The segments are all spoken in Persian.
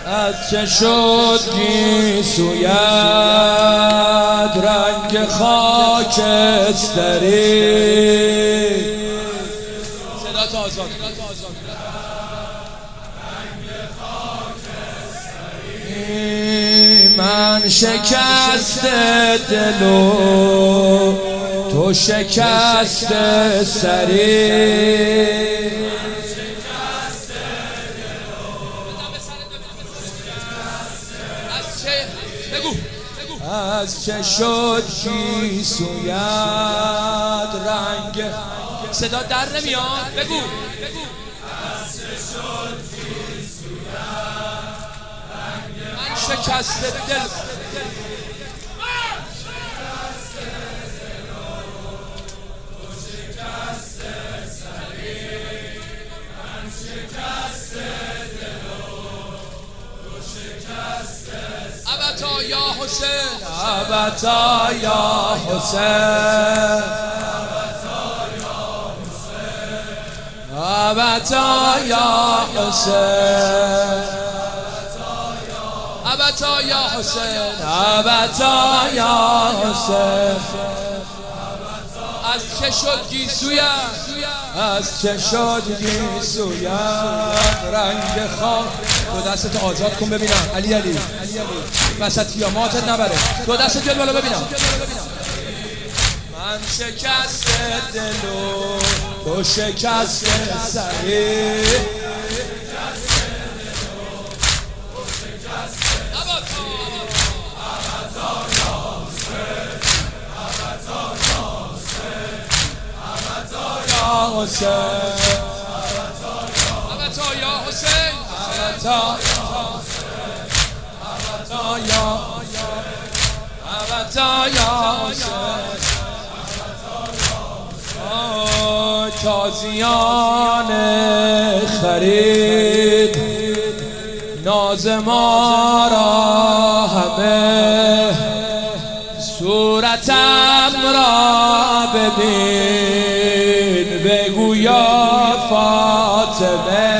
از چه شد گیسویت رنگ خاکستری. صدا تا آزاد. من شکست دل و تو شکست سری. از چه شد گیسویت رنگ. صدا در نمیاد. بگو. از چه شد گیسویت رنگ. من شکست دل. ابتا یا حسین، ابتا یا حسین، ابتا یا حسین، ابتا یا حسین، ابتا یا حسین. از چه شد گیسویت، از چه شد گیسویت رنگ خاک. دو دستت آزاد کن ببینم. علی علی وسطیاماتت نبره. دو دستت بیاد بالا ببینم. من شکست دل و تو شکست سری. ابتا یا حسین، ابتا یا حسین. تازیان خرید ناز ما را همه، صورتم را ببین بگو یا فاطمه.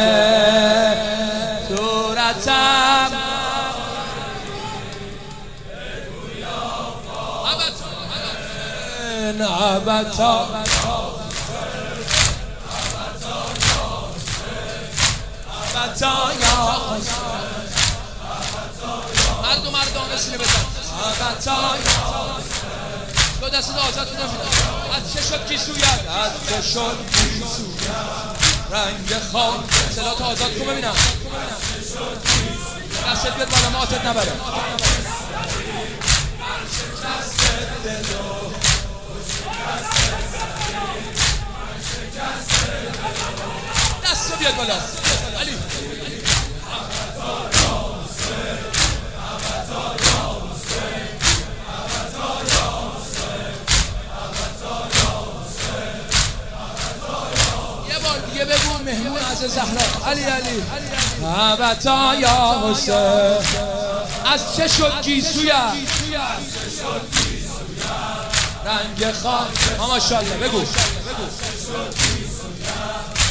صورتم بگو یا فاطمه. ابتا یا حسین. مردانه سینه بزن. ابتا یا حسین. دو دست آزاد کنم. از چه شد گیسویت، از چه شد گیسویت رنگ خاک. صدا تا آزاد کن ببینم. دستت بیاد بالا ماتت نبره. دست بیاد بالا علی. یه بگو مهمون از زهرا. علی علی ابتا یا حسین. از چه شد گیسویت رنگ خاک. ماشاءالله بگو.